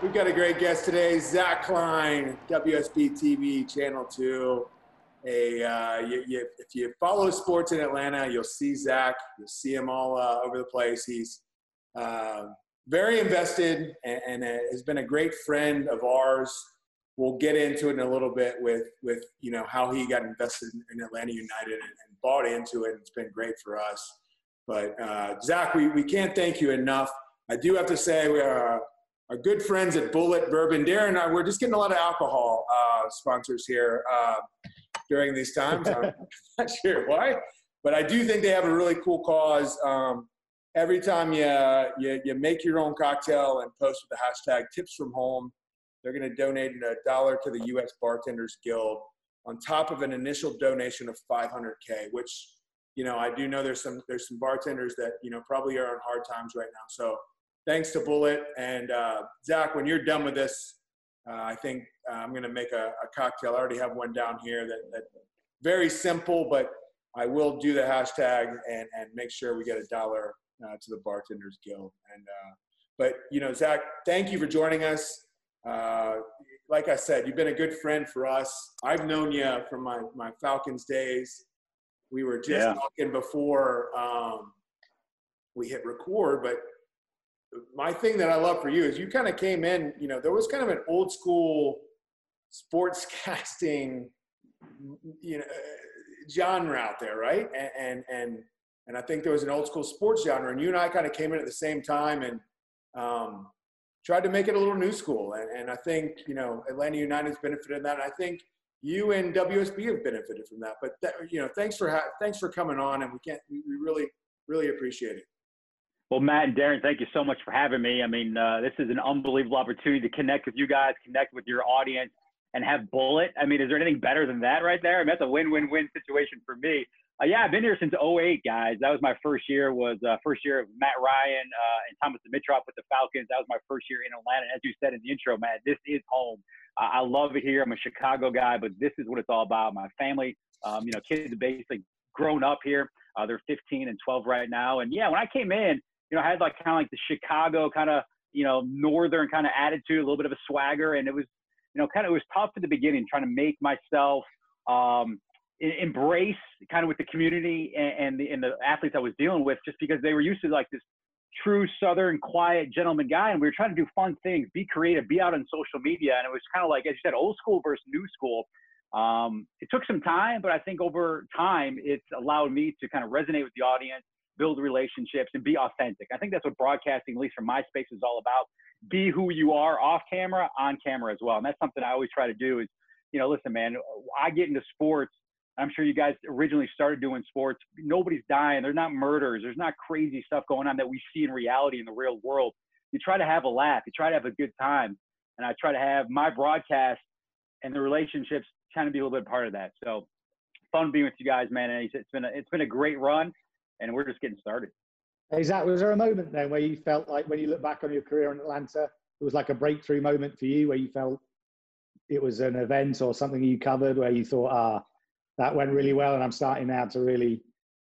We've got a great guest today, Zach Klein, WSB TV, Channel 2. If you follow sports in Atlanta, you'll see Zach. You'll see him all over the place. He's very invested and has been a great friend of ours. We'll get into it in a little bit with how he got invested in Atlanta United and bought into it. It's been great for us. But Zach, we can't thank you enough. I do have to say we are our good friends at Bulleit Bourbon. Darren and I, we're just getting a lot of alcohol sponsors here during these times. I'm not sure why, but I do think they have a really cool cause. Every time you make your own cocktail and post with the hashtag Tips from Home, they're going to donate $1 to the U.S. Bartenders Guild on top of an initial donation of $500K, which, I do know there's some bartenders that, probably are on hard times right now. So thanks to Bulleit. And Zach, when you're done with this, I think I'm going to make a cocktail. I already have one down here that very simple, but I will do the hashtag and make sure we get $1 to the Bartenders Guild. And but Zach, thank you for joining us. Like I said, you've been a good friend for us. I've known you from my Falcons days. We were just talking before we hit record, but my thing that I love for you is you kind of came in, there was kind of an old school sportscasting, genre out there, right? And I think there was an old school sports genre, and you and I kind of came in at the same time and tried to make it a little new school. And I think, Atlanta United's benefited in that. And I think you and WSB have benefited from that. But thanks for coming on, and we really, really appreciate it. Well, Matt and Darren, thank you so much for having me. I mean, this is an unbelievable opportunity to connect with you guys, connect with your audience, and have Bulleit. I mean, is there anything better than that right there? I mean, that's a win-win-win situation for me. I've been here since '08, guys. That was my first year. First year of Matt Ryan and Thomas Dimitroff with the Falcons. That was my first year in Atlanta. As you said in the intro, Matt, this is home. I love it here. I'm a Chicago guy, but this is what it's all about. My family, kids have basically grown up here. They're 15 and 12 right now. And when I came in, I had like the Chicago kind of, northern kind of attitude, a little bit of a swagger. And it was, it was tough at the beginning trying to make myself embrace kind of with the community and the athletes I was dealing with, just because they were used to like this true Southern quiet gentleman guy. And we were trying to do fun things, be creative, be out on social media. And it was kind of like, as you said, old school versus new school. It took some time, but I think over time, it's allowed me to kind of resonate with the audience, build relationships, and be authentic. I think that's what broadcasting, at least from my space, is all about. Be who you are off camera, on camera as well. And that's something I always try to do is, listen, man, I get into sports. I'm sure you guys originally started doing sports. Nobody's dying. There's not murders. There's not crazy stuff going on that we see in reality in the real world. You try to have a laugh. You try to have a good time. And I try to have my broadcast and the relationships kind of be a little bit part of that. So fun being with you guys, man. And it's been a great run. And we're just getting started. Hey, Zach, was there a moment then where you felt like, when you look back on your career in Atlanta, it was like a breakthrough moment for you, where you felt it was an event or something you covered where you thought, that went really well, and I'm starting now to really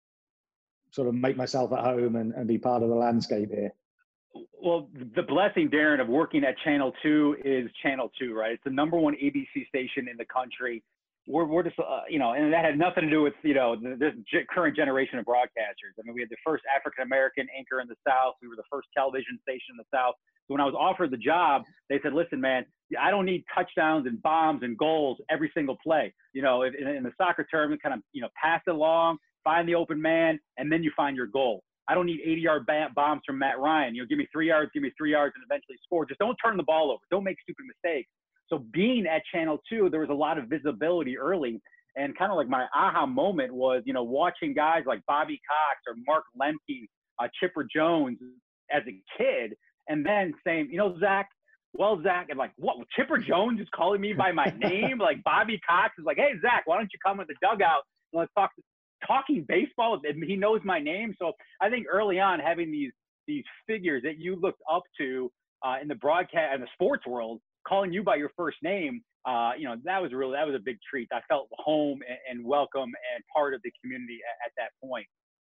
sort of make myself at home and be part of the landscape here? Well, the blessing, Darren, of working at Channel 2 is Channel 2, right? It's the #1 ABC station in the country. We're just, and that had nothing to do with, this current generation of broadcasters. I mean, we had the first African-American anchor in the South. We were the first television station in the South. So when I was offered the job, they said, listen, man, I don't need touchdowns and bombs and goals every single play. In the soccer term, kind of, pass it along, find the open man, and then you find your goal. I don't need 80-yard bombs from Matt Ryan. Give me 3 yards, and eventually score. Just don't turn the ball over. Don't make stupid mistakes. So being at Channel 2, there was a lot of visibility early. And kind of like my aha moment was, watching guys like Bobby Cox or Mark Lemke, Chipper Jones as a kid, and then saying, Zach, and like, what? Chipper Jones is calling me by my name? Like Bobby Cox is like, hey, Zach, why don't you come in the dugout and let's talking baseball? He knows my name. So I think early on, having these figures that you looked up to in the broadcast and the sports world, calling you by your first name, that was a big treat. I felt home and welcome and part of the community at that point.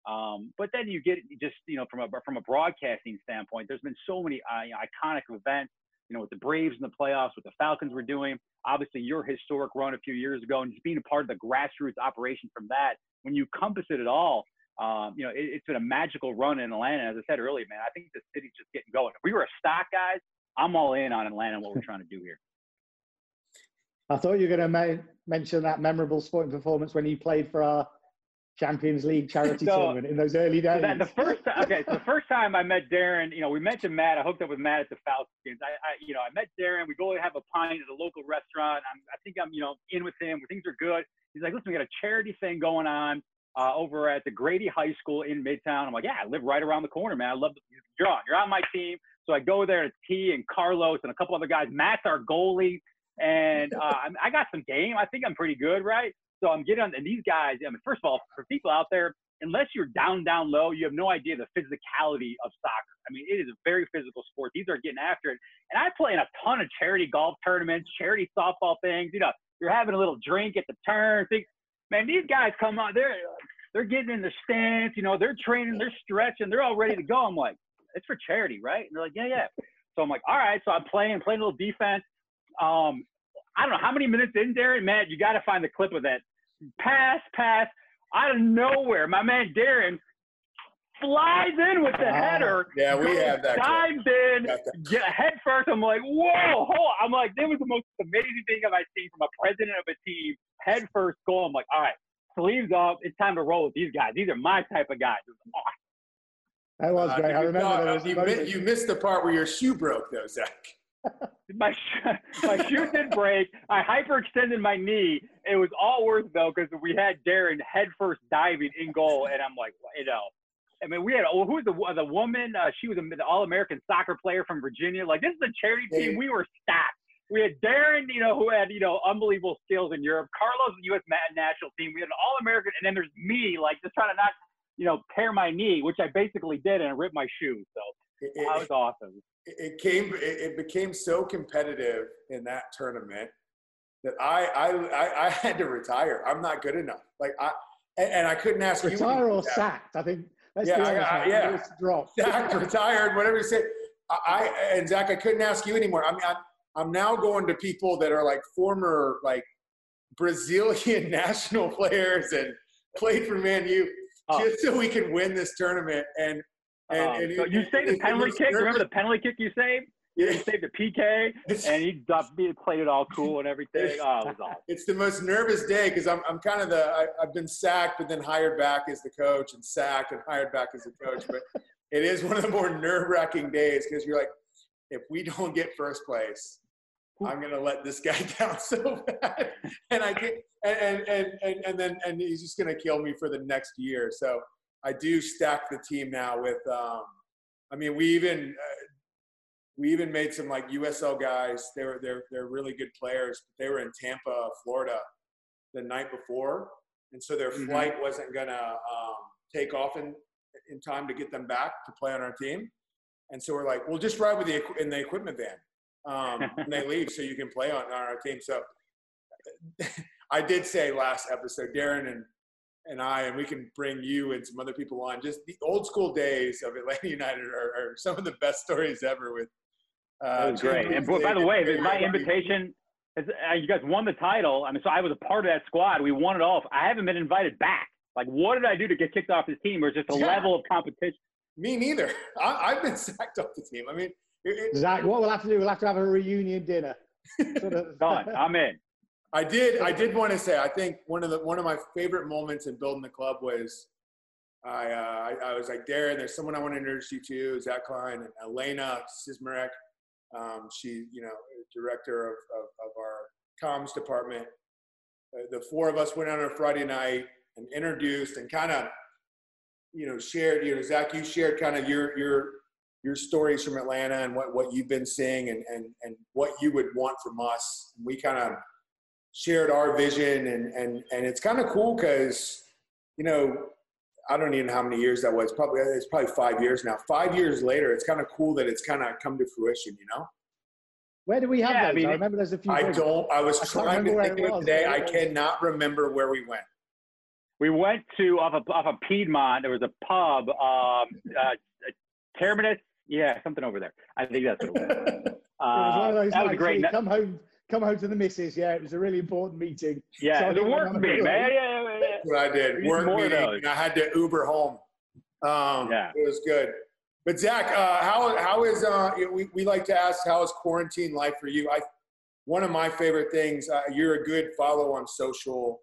But then you get just, from a broadcasting standpoint, there's been so many iconic events. with the Braves in the playoffs, what the Falcons were doing, obviously your historic run a few years ago, and just being a part of the grassroots operation from that, when you compass it all, it's been a magical run in Atlanta. As I said earlier, man, I think the city's just getting going. If we were a stock, guys, I'm all in on Atlanta and what we're trying to do here. I thought you were going to mention that memorable sporting performance when you played for our Champions League charity tournament in those early days. So the first time I met Darren, we mentioned Matt. I hooked up with Matt at the Falcons. I met Darren. We go and have a pint at a local restaurant. I think I'm in with him. Things are good. He's like, listen, we got a charity thing going on over at the Grady High School in Midtown. I'm like, yeah, I live right around the corner, man. I love you're on my team. So I go there to T and Carlos and a couple other guys. Matt's our goalie. And I got some game. I think I'm pretty good, right? So I'm getting on, and these guys, first of all, for people out there, unless you're down low, you have no idea the physicality of soccer. It is a very physical sport. These are getting after it. And I play in a ton of charity golf tournaments, charity softball things. You're having a little drink at the turn. Man, these guys come on, they're getting in the stance, they're training, they're stretching, they're all ready to go. I'm like, it's for charity, right? And they're like, yeah. So I'm like, all right. So I'm playing a little defense. I don't know how many minutes in, Darren, Matt, you got to find the clip of that. Pass, out of nowhere. My man Darren flies in with the header. Yeah, we have that. Dives in, head first. I'm like, whoa. I'm like, that was the most amazing thing I've seen from a president of a team. Head first goal. I'm like, all right, sleeves off. It's time to roll with these guys. These are my type of guys. It was awesome. That was great. I remember you missed the part where your shoe broke, though, Zach. My shoe did break. I hyperextended my knee. It was all worth it, though, because we had Darren headfirst diving in goal, and I'm like, we had who's the woman? She was an All-American soccer player from Virginia. Like, this is a charity team. We were stacked. We had Darren, who had unbelievable skills in Europe. Carlos, the U.S. national team. We had an All-American, and then there's me, like just trying to not tear my knee, which I basically did, and I ripped my shoe. So that was awesome. It became so competitive in that tournament that I had to retire. I'm not good enough. And I couldn't ask you. Retire or sacked, I think. Let's be honest, dropped. Sacked, retired, whatever you say. And Zach, I couldn't ask you anymore. I'm now going to people that are like former Brazilian national players and played for Man U just so we can win this tournament. And so you saved the penalty kick. Remember the penalty kick you saved? Yeah. You saved the PK, and he played it all cool and everything. It was awesome. It's the most nervous day because I'm kind of I've been sacked, but then hired back as the coach, and sacked and hired back as the coach. But it is one of the more nerve-wracking days because you're like, if we don't get first place, I'm gonna let this guy down so bad, and I get and he's just gonna kill me for the next year. So I do stack the team now with. We even made some USL guys. They're really good players. But they were in Tampa, Florida, the night before, and so their flight wasn't gonna take off in time to get them back to play on our team. And so we're like, we'll just ride with in the equipment van when they leave, so you can play on our team. So I did say last episode, Darren and we can bring you and some other people on. Just the old school days of Atlanta United are some of the best stories ever. With that was great. And by the way, my invitation is you guys won the title. So I was a part of that squad. We won it all. I haven't been invited back. Like, what did I do to get kicked off this team? Or just a level of competition? Me neither. I've been sacked off the team. Zach, what we'll have to do, we'll have to have a reunion dinner. Done. I'm in. I did want to say, I think one of my favorite moments in building the club was I was like, Darren, there's someone I want to introduce you to, Zach Klein, and Elena Sismarek. She, director of our comms department. The four of us went on a Friday night and introduced and kind of, shared, Zach, you shared kind of your stories from Atlanta and what you've been seeing and what you would want from us. And we kind of shared our vision and it's kind of cool because, I don't even know how many years that was. It's probably 5 years now. 5 years later, it's kind of cool that it's kind of come to fruition, Where do we have those? I remember there's a few. I was trying to think of it today. I cannot remember where we went. We went to off of Piedmont. There was a pub, Terminus. Yeah, something over there. I think that's what it was. was one of those that was nights great. where you come home to the missus. Yeah, it was a really important meeting. Yeah, So the work meeting, man. Yeah. That's what I did. Work More of meeting. those. And I had to Uber home. Yeah. It was good. But Zach, how is we like to ask, how is quarantine life for you? One of my favorite things. You're a good follow on social.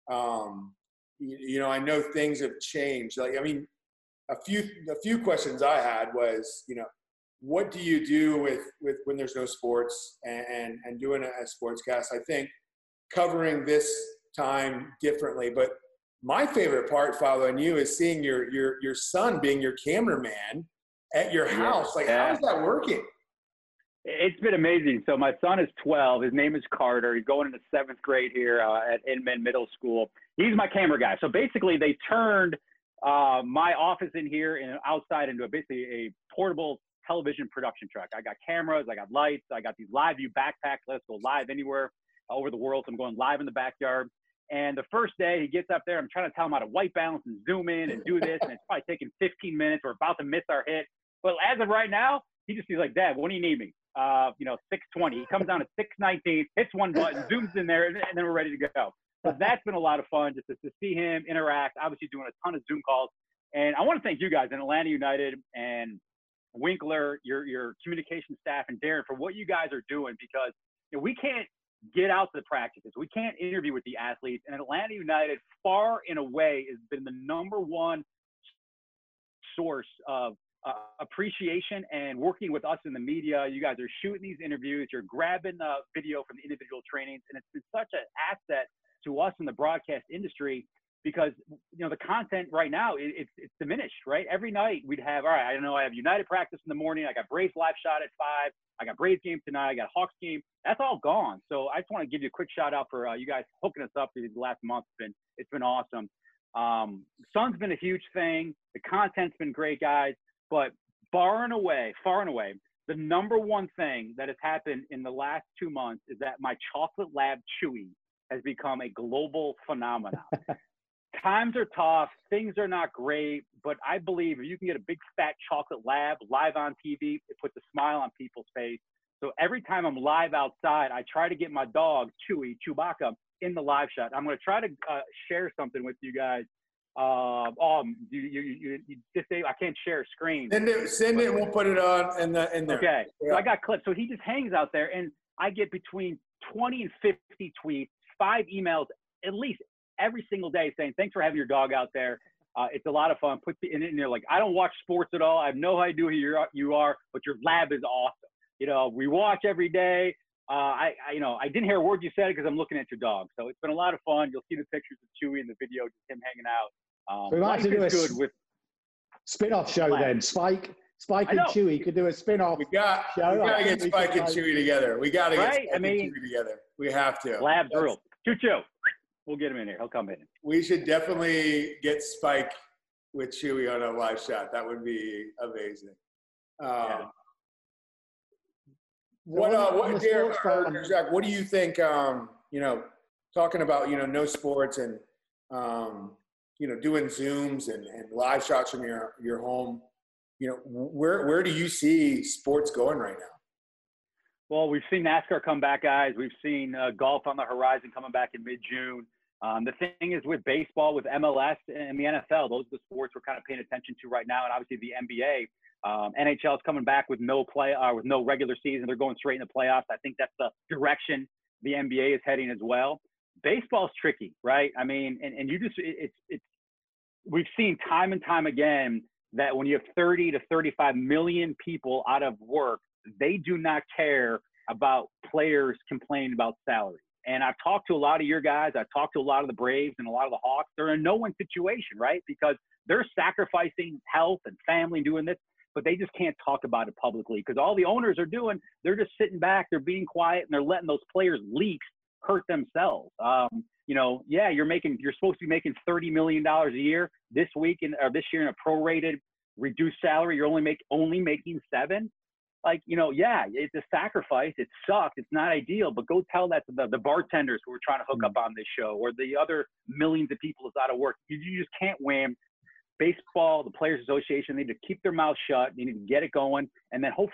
I know things have changed. Like, I mean, a few questions I had was, what do you do with when there's no sports and doing a sportscast? I think covering this time differently, but my favorite part following you is seeing your son being your cameraman at your house. Like, how is that working? It's been amazing. So my son is 12. His name is Carter. He's going into 7th grade here at Inman Middle School. He's my camera guy. So basically they turned my office in here and outside into basically a portable television production truck. I got cameras, I got lights, I got these live view backpacks. Let's go live anywhere over the world. So I'm going live in the backyard. And the first day he gets up there, I'm trying to tell him how to white balance and zoom in and do this. And it's probably taking 15 minutes. We're about to miss our hit. But as of right now, he's like, Dad, when do you need me? 6:20. He comes down at 6:19, hits one button, zooms in there, and then we're ready to go. So that's been a lot of fun just to see him interact, obviously doing a ton of Zoom calls. And I want to thank you guys in Atlanta United and Winkler, your communication staff, and Darren for what you guys are doing, because we can't get out to the practices. We can't interview with the athletes. And Atlanta United, far and away, has been the #1 source of appreciation and working with us in the media. You guys are shooting these interviews. You're grabbing video from the individual trainings. And it's been such an asset to us in the broadcast industry, because, the content right now, it's diminished, right? Every night we'd have, all right, I have United practice in the morning. I got Braves live shot at 5. I got Braves game tonight. I got Hawks game. That's all gone. So I just want to give you a quick shout out for you guys hooking us up these last month. It's been awesome. Sun's been a huge thing. The content's been great, guys. But far and away, the #1 thing that has happened in the last 2 months is that my chocolate lab Chewy has become a global phenomenon. Times are tough. Things are not great. But I believe if you can get a big fat chocolate lab live on TV, it puts a smile on people's face. So every time I'm live outside, I try to get my dog, Chewbacca, in the live shot. I'm going to try to share something with you guys. You just say I can't share a screen. Send it. We'll put it on in there. Okay. Yeah. So I got clips. So he just hangs out there, and I get between 20 and 50 tweets, 5 emails at least every single day saying, thanks for having your dog out there. It's a lot of fun. Put in there, like, I don't watch sports at all. I have no idea who you are, but your lab is awesome. We watch every day. I didn't hear a word you said because I'm looking at your dog. So it's been a lot of fun. You'll see the pictures of Chewy in the video, just him hanging out. We might have to do a spin-off show then. Spike and Chewy could do a spin-off. We got to get Spike and Chewy together. We got to get Spike and Chewy together. We have to. Labs rule. Choo-choo. We'll get him in here. He'll come in. We should definitely get Spike with Chewy on a live shot. That would be amazing. Yeah. Jack, what do you think, talking about, no sports and, doing Zooms and live shots from your home, where do you see sports going right now? Well, we've seen NASCAR come back, guys. We've seen golf on the horizon coming back in mid-June. The thing is with baseball, with MLS and the NFL, those are the sports we're kind of paying attention to right now. And obviously the NBA, NHL is coming back with no regular season. They're going straight into playoffs. I think that's the direction the NBA is heading as well. Baseball's tricky, right? I mean, and you just, we've seen time and time again that when you have 30 to 35 million people out of work, they do not care about players complaining about salary. And I've talked to a lot of your guys. I've talked to a lot of the Braves and a lot of the Hawks. They're in a no-win situation, right? Because they're sacrificing health and family and doing this, but they just can't talk about it publicly because all the owners are doing, they're just sitting back, they're being quiet, and they're letting those players' leaks hurt themselves. You're supposed to be making $30 million a year this year in a prorated reduced salary. You're only making $7 million. It's a sacrifice. It sucks. It's not ideal, but go tell that to the bartenders who are trying to hook up on this show or the other millions of people that's out of work. You just can't win. Baseball, the Players Association, they need to keep their mouth shut. They need to get it going. And then hopefully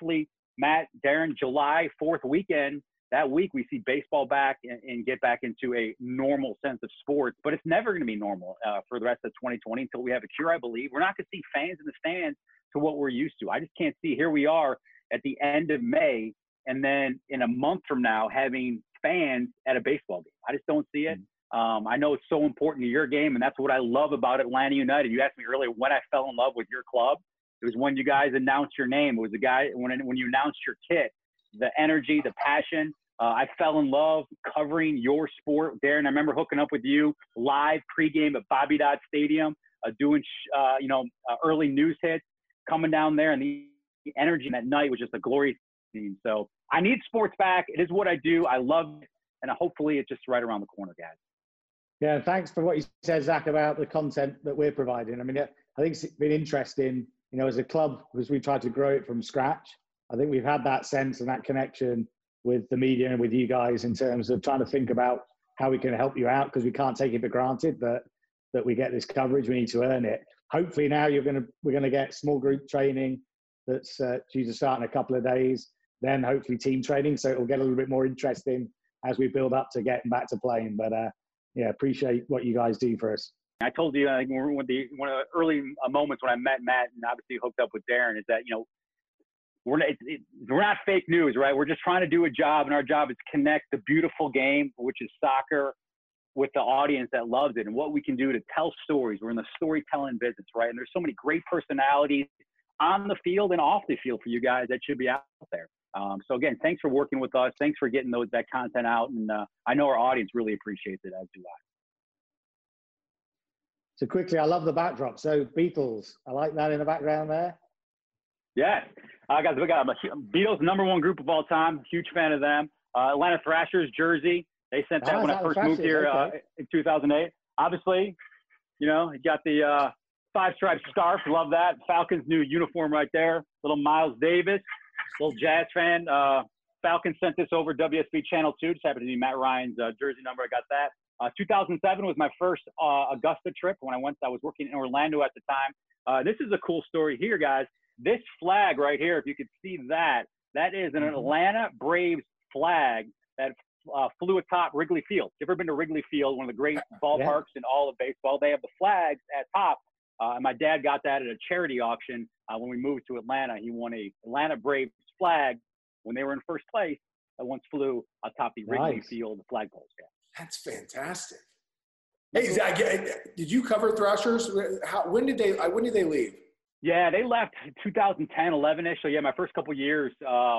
Matt, Darren, July 4th weekend, that week we see baseball back and get back into a normal sense of sports, but it's never going to be normal for the rest of 2020 until we have a cure, I believe. We're not going to see fans in the stands to what we're used to. I just can't see, here we are at the end of May, and then in a month from now having fans at a baseball game. I just don't see it. I know it's so important to your game, and that's what I love about Atlanta United. You asked me earlier when I fell in love with your club. It was when you guys announced your name. It was the guy when you announced your kit, the energy, the passion. I fell in love covering your sport. Darren, I remember hooking up with you live pregame at Bobby Dodd Stadium, doing early news hits, coming down there, and the energy that night was just a glorious scene. So I need sports back. It is what I do. I love it, and hopefully it's just right around the corner, guys. Yeah, thanks for what you said, Zach, about the content that we're providing. I mean, I think it's been interesting, as a club, because we tried to grow it from scratch. I think we've had that sense and that connection with the media and with you guys in terms of trying to think about how we can help you out, because we can't take it for granted that we get this coverage. We need to earn it. Hopefully now we're going to get small group training that's due to start in a couple of days, then hopefully team training. So it'll get a little bit more interesting as we build up to getting back to playing. But yeah, appreciate what you guys do for us. I told you, I think one of the early moments when I met Matt and obviously hooked up with Darren is that, we're not fake news, right? We're just trying to do a job, and our job is to connect the beautiful game, which is soccer, with the audience that loves it, and what we can do to tell stories. We're in the storytelling business, right? And there's so many great personalities on the field and off the field for you guys that should be out there. So again, thanks for working with us. Thanks for getting that content out. And I know our audience really appreciates it, as do I. So quickly, I love the backdrop. So Beatles, I like that in the background there. Yes. Guys, we got Beatles, #1 group of all time. Huge fan of them. Atlanta Thrashers jersey. They sent that when I first moved here in 2008. Obviously, you got the 5-stripe scarf. Love that. Falcons' new uniform right there. Little Miles Davis, little Jazz fan. Falcons sent this over WSB Channel 2. Just happened to be Matt Ryan's jersey number. I got that. 2007 was my first Augusta trip when I was working in Orlando at the time. This is a cool story here, guys. This flag right here, if you could see that is an Atlanta Braves flag that flew atop Wrigley Field. If you've ever been to Wrigley Field, one of the great ballparks in all of baseball, they have the flags at top. And my dad got that at a charity auction when we moved to Atlanta. He won a Atlanta Braves flag when they were in first place that once flew atop the Wrigley Field flagpoles. Yeah. That's fantastic. Hey, Zach, did you cover Thrashers? When did they leave? Yeah, they left 2010, 11-ish. So, yeah, my first couple years,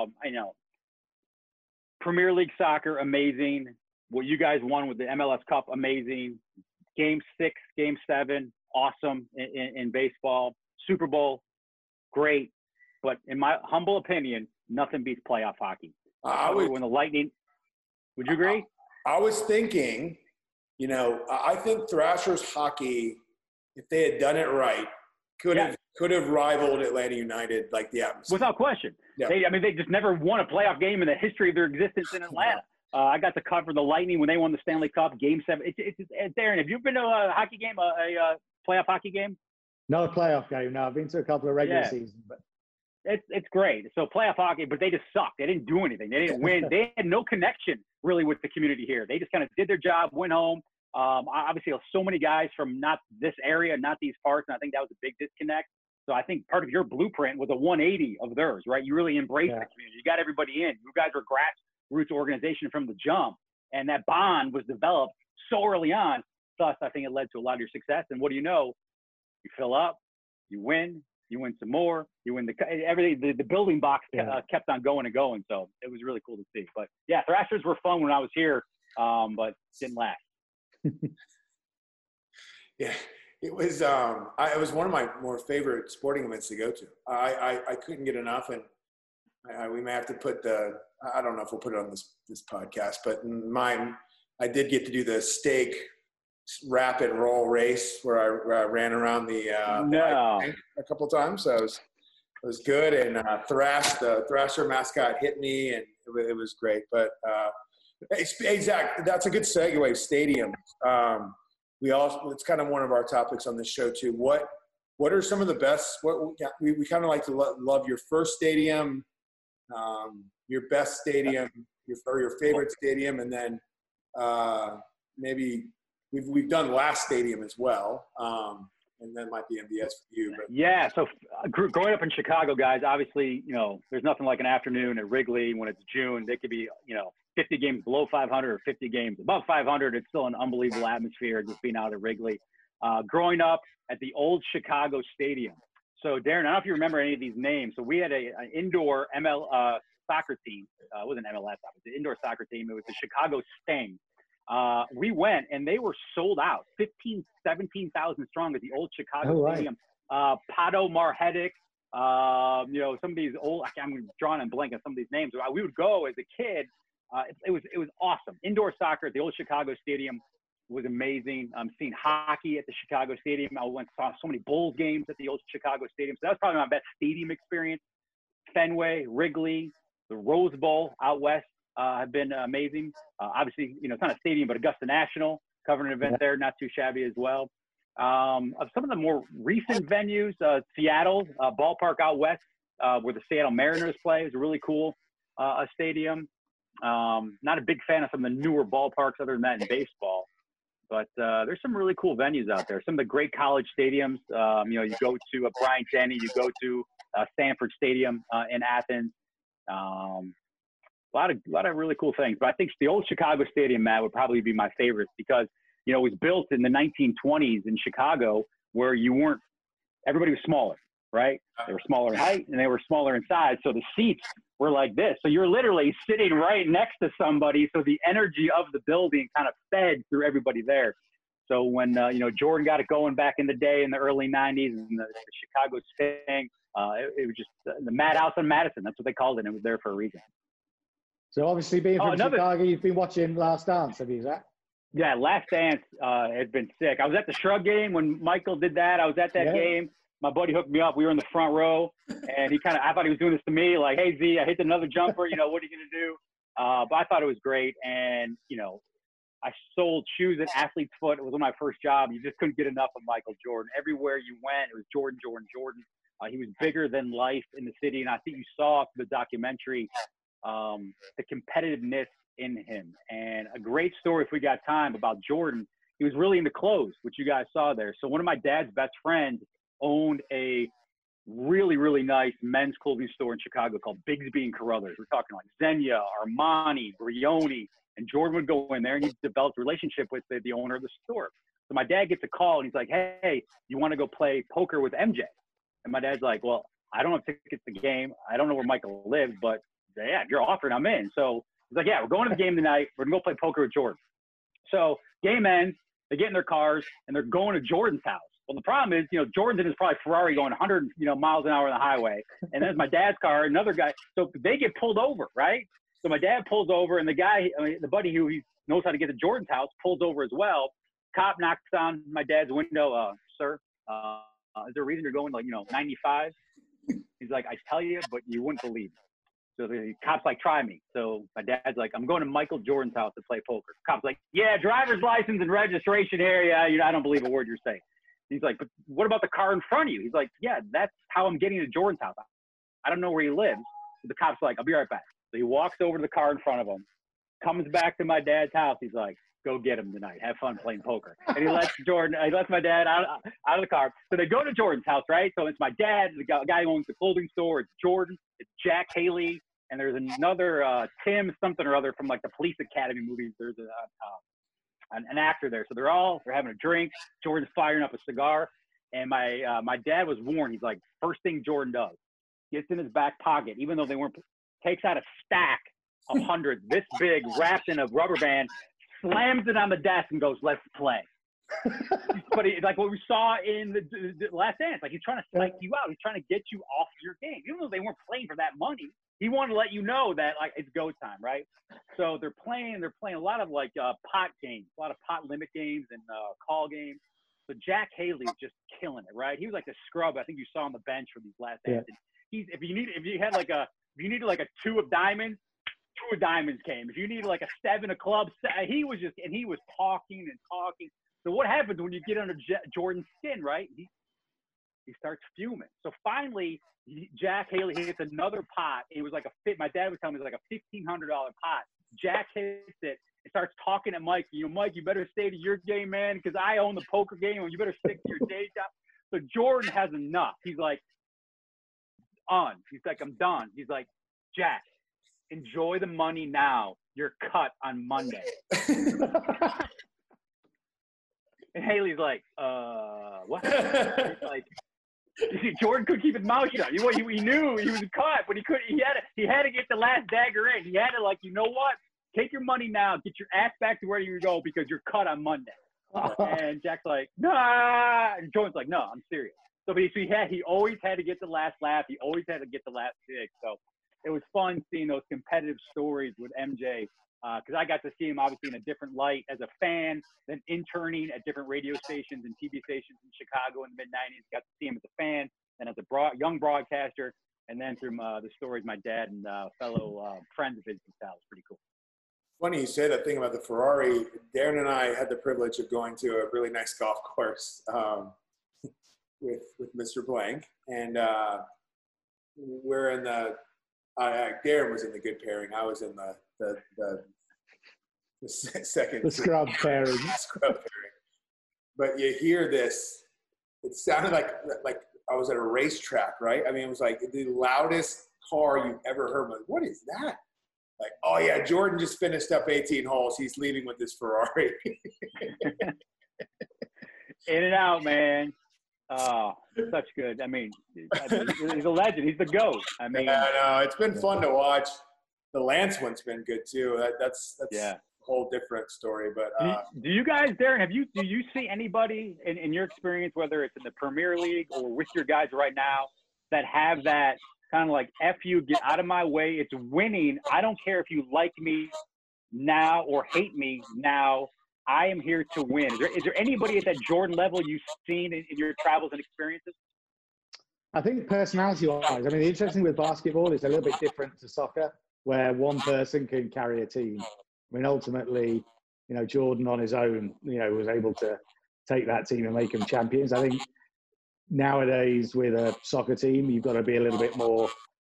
Premier League soccer, amazing. What you guys won with the MLS Cup, amazing. Game 6, Game 7, awesome in baseball. Super Bowl, great. But in my humble opinion, nothing beats playoff hockey. When the Lightning – would you agree? I was thinking, I think Thrashers hockey, if they had done it right, could have rivaled Atlanta United, like the atmosphere. Without question. Yeah. They just never won a playoff game in the history of their existence in Atlanta. I got to cover the Lightning when they won the Stanley Cup, Game 7. It's Darren, have you been to a hockey game, a playoff hockey game? Not a playoff game, no. I've been to a couple of regular seasons. But it's great. So playoff hockey, but they just sucked. They didn't do anything. They didn't win. They had no connection really with the community here. They just kind of did their job, went home. Obviously, so many guys from not this area, not these parts, and I think that was a big disconnect. So I think part of your blueprint was a 180 of theirs, right? You really embraced the community. You got everybody in. You guys were grassroots organization from the jump, and that bond was developed so early on. Thus, I think it led to a lot of your success. And what do you know? You fill up, you win some more, you win everything. The building blocks kept on going and going. So it was really cool to see. But yeah, Thrashers were fun when I was here, but didn't last. Yeah, it was. It was one of my more favorite sporting events to go to. I couldn't get enough, and we may have to put the. I don't know if we'll put it on this podcast, but mine. I did get to do the stake rapid roll race where I ran around the a couple of times. So it was good, and the Thrasher mascot hit me, and it was great. But hey, Zach, that's a good segue. Stadiums. It's kind of one of our topics on this show too. What are some of the best? We kind of like to love your first stadium, your best stadium, your favorite stadium, and then maybe we've done last stadium as well, and that might be MBS for you. But. Yeah, so growing up in Chicago, guys, obviously, there's nothing like an afternoon at Wrigley when it's June. They could be, 50 games below 500 or 50 games above 500. It's still an unbelievable atmosphere just being out at Wrigley. Growing up at the old Chicago Stadium. So, Darren, I don't know if you remember any of these names. So we had an indoor soccer team. It wasn't MLS, it was the indoor soccer team. It was the Chicago Sting. We went, and they were sold out, 17,000 strong at the old Chicago Stadium. Pato Marhetic, some of these old – I'm drawing a blank on some of these names. We would go as a kid. It was awesome. Indoor soccer at the old Chicago Stadium was amazing. Seeing hockey at the Chicago Stadium. I saw so many Bulls games at the old Chicago Stadium. So that was probably my best stadium experience. Fenway, Wrigley, the Rose Bowl out west have been amazing. Obviously, it's not a stadium, but Augusta National, covering an event there, not too shabby as well. Of some of the more recent venues, Seattle, ballpark out west, where the Seattle Mariners play, is a really cool stadium. Not a big fan of some of the newer ballparks other than that in baseball. But there's some really cool venues out there. Some of the great college stadiums, you go to Bryant Denny, you go to Stanford Stadium in Athens. A lot of really cool things. But I think the old Chicago Stadium, Matt, would probably be my favorite because, it was built in the 1920s in Chicago where everybody was smaller, right? They were smaller in height and they were smaller in size. So the seats were like this. So you're literally sitting right next to somebody. So the energy of the building kind of fed through everybody there. So when, Jordan got it going back in the day in the early 90s and the Chicago Sting, it was just the Madhouse on Madison. That's what they called it. And it was there for a reason. So obviously being from Chicago, you've been watching Last Dance, have you, Zach? Yeah, Last Dance has been sick. I was at the Shrug game when Michael did that. I was at that game. My buddy hooked me up. We were in the front row, and I thought he was doing this to me, like, hey, Z, I hit another jumper. What are you going to do? But I thought it was great. And, I sold shoes at Athlete's Foot. It was one of my first jobs. You just couldn't get enough of Michael Jordan. Everywhere you went, it was Jordan, Jordan, Jordan. He was bigger than life in the city. And I think you saw the documentary, the competitiveness in him. And a great story, if we got time, about Jordan. He was really into clothes, which you guys saw there. So one of my dad's best friends owned a really, really nice men's clothing store in Chicago called Bigsby and Carruthers. We're talking like Xenia, Armani, Brioni, and Jordan would go in there and he developed a relationship with the owner of the store. So my dad gets a call and he's like, hey, you want to go play poker with MJ? And my dad's like, well, I don't have tickets to the game. I don't know where Michael lives, but yeah, if you're offering, I'm in. So he's like, yeah, we're going to the game tonight. We're going to go play poker with Jordan. So game ends, they get in their cars, and they're going to Jordan's house. Well, the problem is, Jordan's in his probably Ferrari going 100, miles an hour on the highway. And there's my dad's car, another guy. So they get pulled over, right? So my dad pulls over, and the buddy who he knows how to get to Jordan's house pulls over as well. Cop knocks on my dad's window. Sir, is there a reason you're going 95? He's like, I tell you, but you wouldn't believe it. So the cop's like, try me. So my dad's like, I'm going to Michael Jordan's house to play poker. Cop's like, yeah, driver's license and registration here. Yeah, I don't believe a word you're saying. He's like, but what about the car in front of you? He's like, yeah, that's how I'm getting to Jordan's house. I don't know where he lives. So the cop's like, I'll be right back. So he walks over to the car in front of him, comes back to my dad's house. He's like, go get him tonight. Have fun playing poker. And he lets my dad out of the car. So they go to Jordan's house, right? So it's my dad, the guy who owns the clothing store. It's Jordan. It's Jack Haley. And there's another Tim something or other from like the Police Academy movies. There's an actor there. So they're having a drink. Jordan's firing up a cigar. And my dad was warned. He's like, first thing Jordan does, gets in his back pocket, even though they weren't, takes out a stack of hundreds this big, wrapped in a rubber band, slams it on the desk and goes, let's play. But like what we saw in the Last Dance, like he's trying to psych you out. He's trying to get you off your game. Even though they weren't playing for that money, he wanted to let you know that like it's go time, right? So they're playing a lot of like pot games, a lot of pot limit games and call games. So Jack Haley's just killing it, right? He was like the scrub. I think you saw on the bench for these Last Dance. Yeah. If you needed like a 2 of diamonds, 2 of diamonds came. If you needed like a 7 of clubs, he was talking and talking. So what happens when you get under Jordan's skin, right? He starts fuming. So finally, Jack Haley hits another pot. It was like my dad was telling me it was like a $1,500 pot. Jack hits it and starts talking to Mike. Mike, you better stay to your game, man, because I own the poker game, and you better stick to your day job. So Jordan has enough. He's like, He's like, I'm done. He's like, Jack, enjoy the money now. You're cut on Monday. And Haley's like, what? He's like, Jordan couldn't keep his mouth shut. He knew he was cut, but he couldn't. He had to get the last dagger in. He had to, like, you know what? Take your money now. Get your ass back to where you go because you're cut on Monday. And Jack's like, nah. And Jordan's like, no, I'm serious. So he always had to get the last laugh. He always had to get the last dig. So it was fun seeing those competitive stories with MJ because I got to see him obviously in a different light as a fan, then interning at different radio stations and TV stations in Chicago in the mid-'90s. Got to see him as a fan and as a young broadcaster, and then through the stories my dad and fellow friends of his can tell. It's pretty cool. Funny you say that thing about the Ferrari. Darren and I had the privilege of going to a really nice golf course with Mr. Blank, and we're in the Darren was in the good pairing. I was in the second. The scrub pairing. Scrub pairing. But you hear this. It sounded like I was at a racetrack, right? I mean, it was like the loudest car you've ever heard. Like, what is that? Like, oh yeah, Jordan just finished up 18 holes. He's leaving with his Ferrari. In and out, man. Oh, such good. I mean, he's a legend. He's the GOAT. I mean, yeah, I know. It's been fun to watch. The Lance one's been good too. That's a whole different story. But do you guys, Darren, do you see anybody in your experience, whether it's in the Premier League or with your guys right now, that have that kind of like, F you, get out of my way, it's winning. I don't care if you like me now or hate me now. I am here to win. Is there anybody at that Jordan level you've seen in your travels and experiences? I think personality-wise, I mean, the interesting with basketball is a little bit different to soccer, where one person can carry a team. I mean, ultimately, Jordan on his own, was able to take that team and make them champions. I think nowadays with a soccer team, you've got to be a little bit more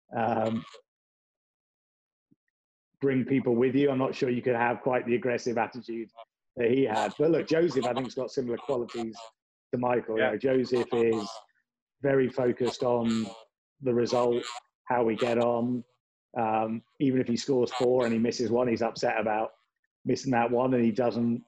bring people with you. I'm not sure you could have quite the aggressive attitude that he had. But look, Joseph, I think, has got similar qualities to Michael. Yeah. Joseph is very focused on the result, how we get on. Even if he scores 4 and he misses 1, he's upset about missing that one, and he doesn't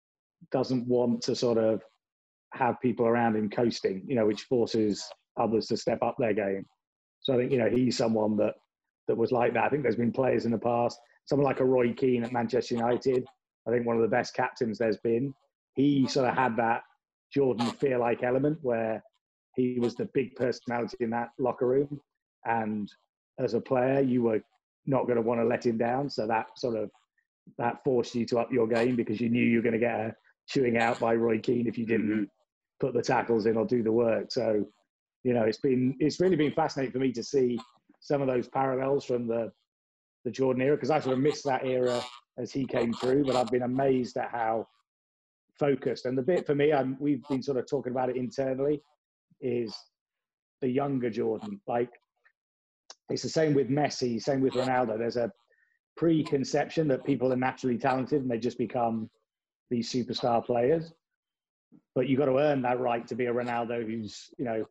want to sort of have people around him coasting, which forces others to step up their game. So I think, he's someone that was like that. I think there's been players in the past, someone like a Roy Keane at Manchester United, I think one of the best captains there's been. He sort of had that Jordan fear-like element where he was the big personality in that locker room. And as a player, you were not going to want to let him down. So that forced you to up your game because you knew you were going to get a chewing out by Roy Keane if you didn't put the tackles in or do the work. So, it's really been fascinating for me to see some of those parallels from the Jordan era, because I sort of missed that era as he came through, but I've been amazed at how focused. And the bit for me, we've been sort of talking about it internally, is the younger Jordan. Like, it's the same with Messi, same with Ronaldo. There's a preconception that people are naturally talented and they just become these superstar players. But you've got to earn that right to be a Ronaldo who's,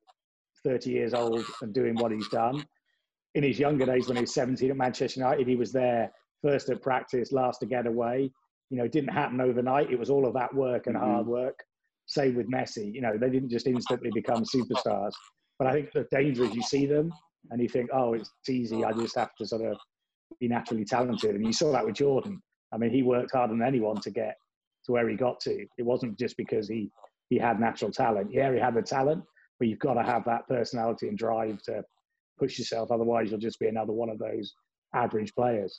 30 years old and doing what he's done. In his younger days, when he was 17 at Manchester United, he was there first at practice, last to get away. It didn't happen overnight. It was all of that work and hard work. Same with Messi. They didn't just instantly become superstars. But I think the danger is you see them and you think, oh, it's easy. I just have to sort of be naturally talented. And you saw that with Jordan. I mean, he worked harder than anyone to get to where he got to. It wasn't just because he had natural talent. Yeah, he had the talent, but you've got to have that personality and drive to push yourself. Otherwise, you'll just be another one of those average players.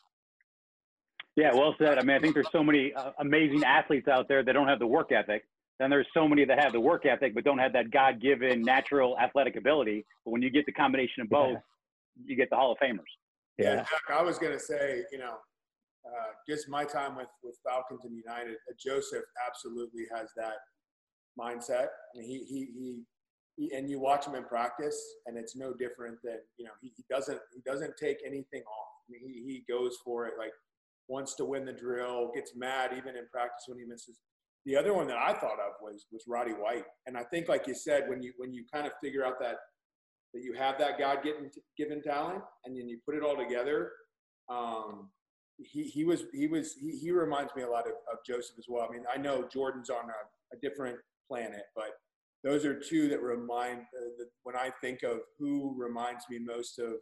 Yeah, well said. I mean, I think there's so many amazing athletes out there that don't have the work ethic. Then there's so many that have the work ethic but don't have that God-given natural athletic ability. But when you get the combination of both, you get the Hall of Famers. Yeah, Jack, I was going to say, just my time with Falcons and United, Joseph absolutely has that mindset. I mean, and you watch him in practice, and it's no different than, you know, he doesn't take anything off. I mean, he goes for it, like wants to win the drill, gets mad even in practice when he misses. The other one that I thought of was Roddy White, and I think, like you said, when you kind of figure out that you have that God-given talent, and then you put it all together. He reminds me a lot of Joseph as well. I mean, I know Jordan's on a different planet, but those are two that remind when I think of who reminds me most of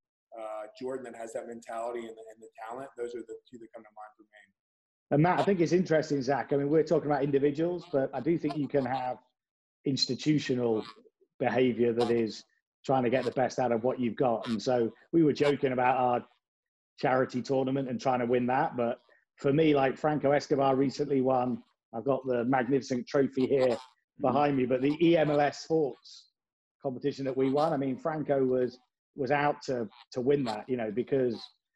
Jordan, that has that mentality and the talent. Those are the two that come to mind for me. And Matt, I think it's interesting, Zach. I mean, we're talking about individuals, but I do think you can have institutional behavior that is trying to get the best out of what you've got. And so we were joking about our charity tournament and trying to win that. But for me, like Franco Escobar recently won. I've got the magnificent trophy here behind me, but the EMLS sports competition that we won, I mean, Franco was out to win that, you know, because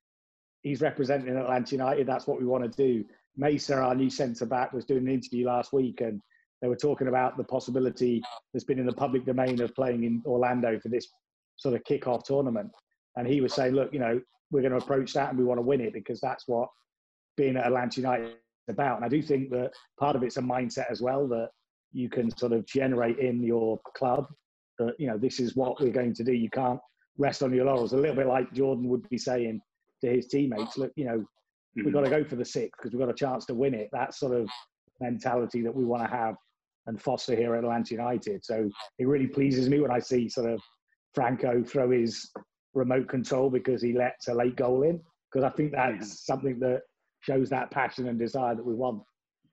he's representing Atlanta United. That's what we want to do. Mesa, our new centre back, was doing an interview last week, and they were talking about the possibility that's been in the public domain of playing in Orlando for this sort of kickoff tournament. And he was saying, look, you know, we're going to approach that and we want to win it, because that's what being at Atlanta United is about. And I do think that part of it's a mindset as well, that you can sort of generate in your club that, you know, this is what we're going to do. You can't rest on your laurels. A little bit like Jordan would be saying to his teammates, look, you know, we've got to go for the sixth because we've got a chance to win it. That sort of mentality that we want to have and foster here at Atlanta United. So it really pleases me when I see sort of Franco throw his remote control because he lets a late goal in, because I think that's something that shows that passion and desire that we want.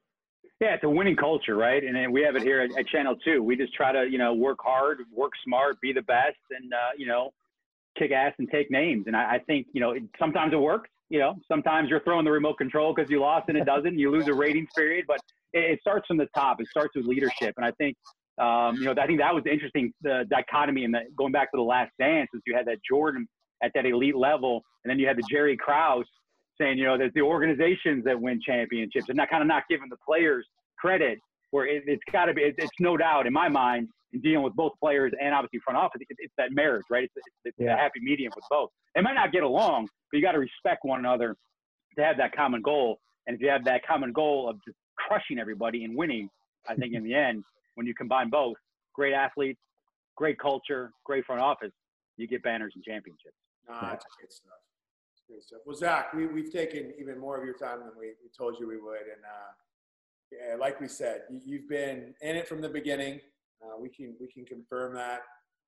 Yeah, it's a winning culture, right? And we have it here at Channel 2. We just try to, you know, work hard, work smart, be the best, and, you know, kick ass and take names. And I think, you know, sometimes it works. You know, sometimes you're throwing the remote control because you lost and it doesn't. You lose a ratings period, but it starts from the top. It starts with leadership. And I think, you know, I think that was the interesting dichotomy in going back to The Last Dance, is you had that Jordan at that elite level, and then you had the Jerry Krause saying, you know, that the organizations that win championships, and not kind of not giving the players credit, where it's got to be, it's no doubt in my mind, in dealing with both players and obviously front office, it's that marriage, right? It's a happy medium with both. They might not get along, but you got to respect one another to have that common goal. And if you have that common goal of just crushing everybody and winning, I think in the end, when you combine both, great athletes, great culture, great front office, you get banners and championships. That's great stuff. That's great stuff. Well, Zach, we've taken even more of your time than we told you we would. And yeah, like we said, you've been in it from the beginning. We can confirm that.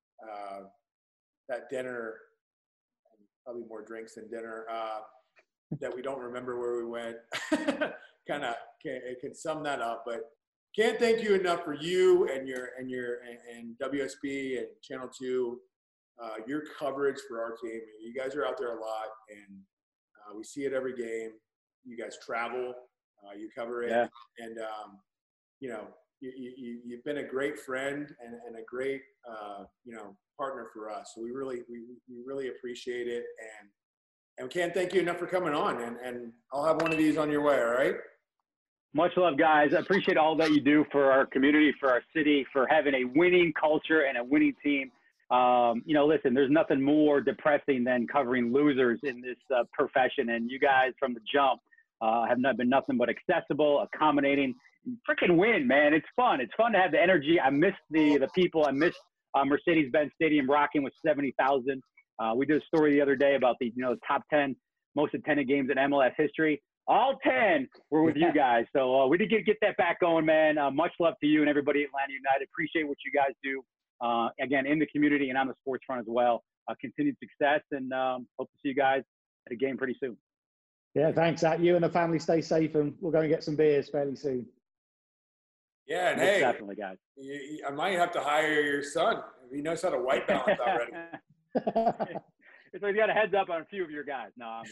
That dinner, and probably more drinks than dinner, that we don't remember where we went, kind of can sum that up. But can't thank you enough for you and and WSB and Channel 2, your coverage for our team. You guys are out there a lot, and we see it every game. You guys travel, you cover it, and you know, you've been a great friend and a great you know, partner for us. So we really appreciate it, and we can't thank you enough for coming on. And I'll have one of these on your way. All right. Much love, guys. I appreciate all that you do for our community, for our city, for having a winning culture and a winning team. You know, listen, there's nothing more depressing than covering losers in this profession. And you guys from the jump have not been nothing but accessible, accommodating, freaking win, man. It's fun. It's fun to have the energy. I miss the people. I miss Mercedes-Benz Stadium rocking with 70,000. We did a story the other day about the, you know, top 10 most attended games in MLS history. All 10 were with you guys. So we did get that back going, man. Much love to you and everybody at Atlanta United. Appreciate what you guys do, again, in the community and on the sports front as well. Continued success, and hope to see you guys at a game pretty soon. Yeah, thanks, Zach. You and the family stay safe, and we'll go and get some beers fairly soon. Yeah, and hey, definitely, guys. I might have to hire your son. He knows how to white balance already. So you got a heads up on a few of your guys. No,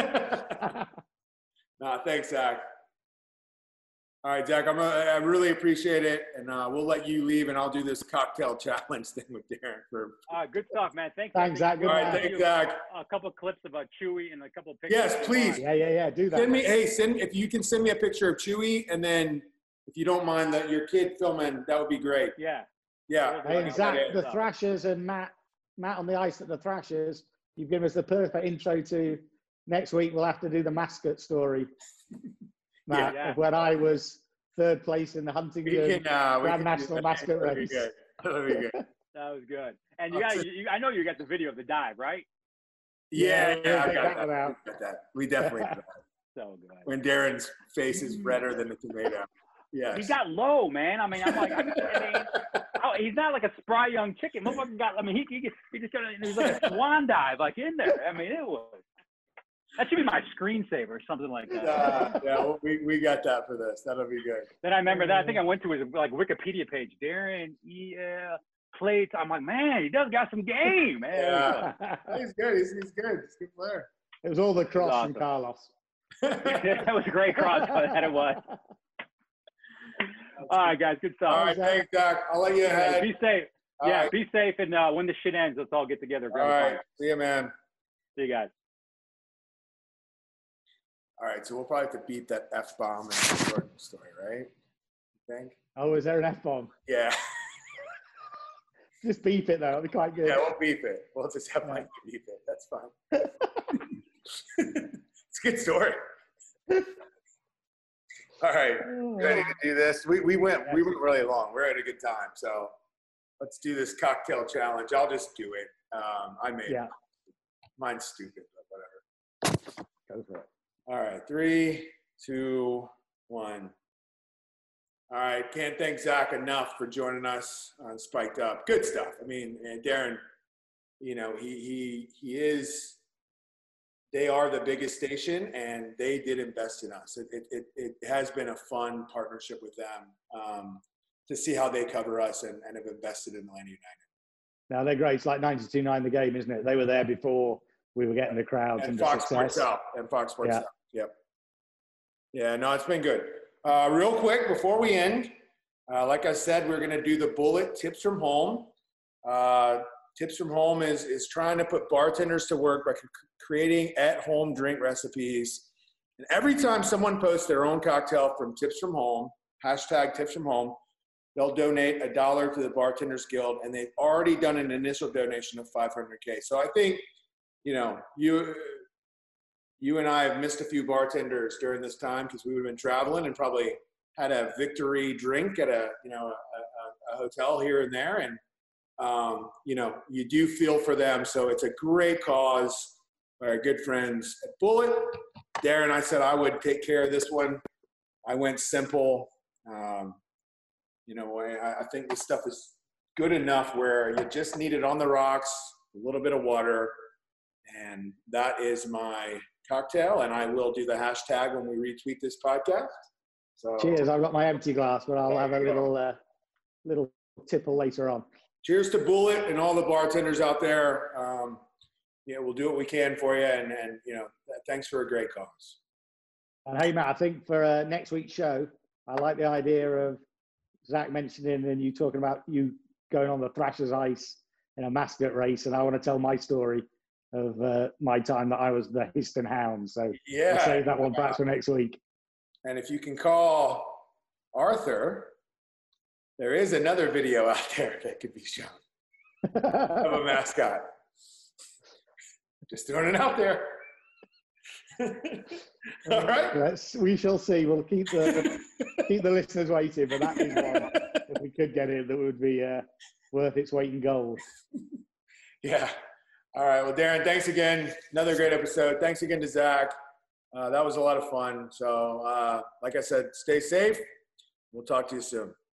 no, thanks, Zach. All right, Zach, I really appreciate it, and we'll let you leave, and I'll do this cocktail challenge thing with Darren. Good stuff, man. Thanks, Zach. All right, thanks, Zach. A couple of clips about Chewy and a couple of pictures. Yes, please. Yeah. Do that. If you can send me a picture of Chewy, and then if you don't mind that your kid filming, that would be great. Yeah. Yeah. Hey, and Zach, Yeah. the Thrashers and Matt on the ice at the Thrashers, you've given us the perfect intro to next week. We'll have to do the mascot story, Matt, Yeah. of when I was third place in the Huntington Grand National Mascot Race. That'll be good. That was good. And I know you got the video of the dive, right? Yeah, I got that one out. that. We definitely got that. So good. When Darren's face is redder than a tomato. Yeah. He got low, man. I mean, he's not like a spry young chicken. Motherfucker got. I mean, he just got. He's like a swan dive, like in there. I mean, it was. That should be my screensaver or something like that. Yeah, well, we got that for this. That'll be good. Then I remember that. I think I went to his like Wikipedia page. Darren plates. I'm like, man, he does got some game, man. Yeah. He's good. He's good. He's a good player. It was all the cross Awesome. from Carlos. That was a great cross. That it was. All right, guys. Good stuff. All right, thanks, Doc. I'll let you ahead. Be safe. All right. Be safe. And when the shit ends, let's all get together. All right. See you, man. See you guys. All right, so we'll probably have to beat that F-bomb in the Jordan story, right? You think? Oh, is there an F-bomb? Yeah. Just beep it, though. It'll be quite good. Yeah, we'll beep it. We'll just have Mike beep it. That's fine. It's a good story. All right, ready to do this? We went really long. We're at a good time, so let's do this cocktail challenge. I'll just do it. I made it. Mine's stupid, but whatever. Go for it. All right, 3, 2, 1. All right, can't thank Zach enough for joining us on Spiked Up. Good stuff. I mean, and Darren, you know, he is. They are the biggest station, and they did invest in us. It has been a fun partnership with them to see how they cover us and have invested in Atlanta United. Now they're great. It's like 92.9 The Game, isn't it? They were there before we were getting the crowds and Fox the Sports success. South. And Fox Sports South. Yep. Yeah, no, it's been good. Real quick, before we end, like I said, we're going to do the Bullet Tips from Home. Tips from Home is trying to put bartenders to work by creating at-home drink recipes. And every time someone posts their own cocktail from Tips from Home, hashtag Tips from Home, they'll donate $1 to the Bartenders Guild, and they've already done an initial donation of $500K. So I think, you know, you and I have missed a few bartenders during this time because we would have been traveling and probably had a victory drink at a hotel here and there. And, you know, you do feel for them. So it's a great cause by our good friends at Bullet. Darren, I said I would take care of this one. I went simple. You know, I think this stuff is good enough where you just need it on the rocks, a little bit of water, and that is my cocktail. And I will do the hashtag when we retweet this podcast. So cheers. I've got my empty glass, but I'll have a little tipple later on. Cheers to Bullet and all the bartenders out there. You know, we'll do what we can for you, and you know, thanks for a great cause. And hey, Matt, I think for next week's show, I like the idea of Zach mentioning and you talking about you going on the Thrashers ice in a mascot race, and I want to tell my story of my time that I was the Histon Hound. So yeah, I'll save that one back for next week. And if you can call Arthur, there is another video out there that could be shown of a mascot. Just throwing it out there. All right. We shall see. We'll keep the listeners waiting, but that is one. If we could get it, that would be worth its weight in gold. Yeah. All right. Well, Darren, thanks again. Another great episode. Thanks again to Zach. That was a lot of fun. So, like I said, stay safe. We'll talk to you soon.